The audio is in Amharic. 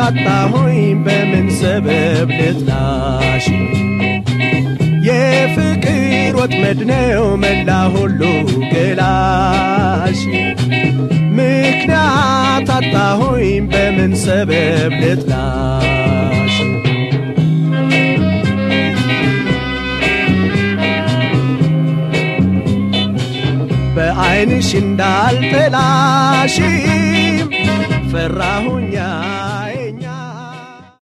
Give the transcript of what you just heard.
አጣሁኝ በምን ሰበብ ልጥላሽ የፍቅር ወጥመድ ነው መላ ሁሉ ገላሽ ምክንያት አጣሁኝ በምን ሰበብ ልጥላሽ በአይንሽ እንዳልጠላሽ ፈራሁኝ